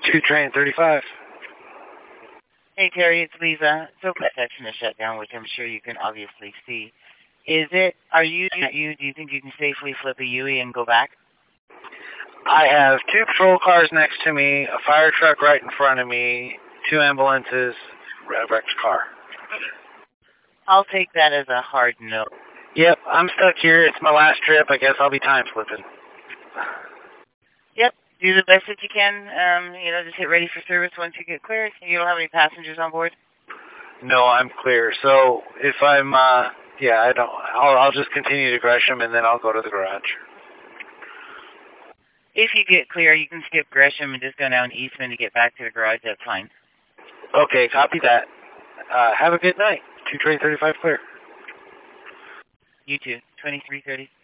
2 train 35. Hey, Terry, it's Lisa. So my section is shut down, which I'm sure you can obviously see. Do you think you can safely flip a Yui and go back? I have 2 patrol cars next to me, a fire truck right in front of me, 2 ambulances, a wrecked car. I'll take that as a hard no. Yep, I'm stuck here. It's my last trip. I guess I'll be time slipping. Yep, do the best that you can. Just get ready for service once you get cleared. You don't have any passengers on board? No, I'm clear. So if I'm, I'll just continue to Gresham and then I'll go to the garage. If you get clear, you can skip Gresham and just go down Eastman to get back to the garage. That's fine. Okay, copy that. Have a good night. 2 train 35 clear. You too. 2330.